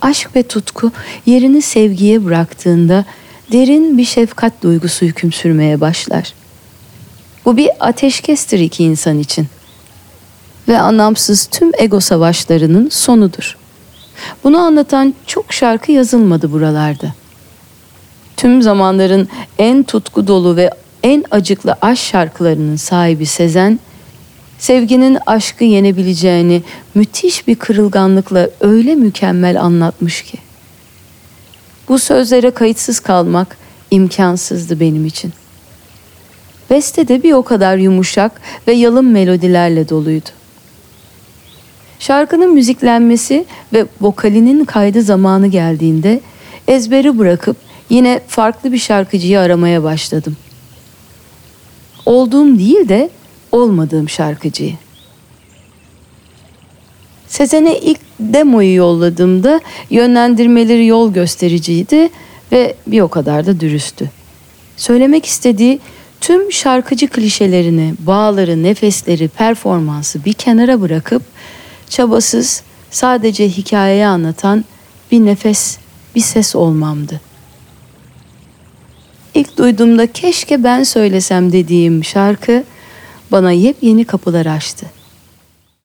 aşk ve tutku yerini sevgiye bıraktığında derin bir şefkat duygusu hüküm sürmeye başlar. Bu bir ateşkestir iki insan için ve anlamsız tüm ego savaşlarının sonudur. Bunu anlatan çok şarkı yazılmadı buralarda. Tüm zamanların en tutku dolu ve en acıklı aşk şarkılarının sahibi Sezen, sevginin aşkı yenebileceğini müthiş bir kırılganlıkla öyle mükemmel anlatmış ki. Bu sözlere kayıtsız kalmak imkansızdı benim için. Beste de bir o kadar yumuşak ve yalın melodilerle doluydu. Şarkının müziklenmesi ve vokalinin kaydı zamanı geldiğinde ezberi bırakıp yine farklı bir şarkıcıyı aramaya başladım. Olduğum değil de olmadığım şarkıcıyı. Sezen'e ilk demoyu yolladığımda yönlendirmeleri yol göstericiydi ve bir o kadar da dürüsttü. Söylemek istediği tüm şarkıcı klişelerini, bağları, nefesleri, performansı bir kenara bırakıp çabasız, sadece hikayeyi anlatan bir nefes, bir ses olmamdı. İlk duyduğumda keşke ben söylesem dediğim şarkı bana yepyeni kapılar açtı.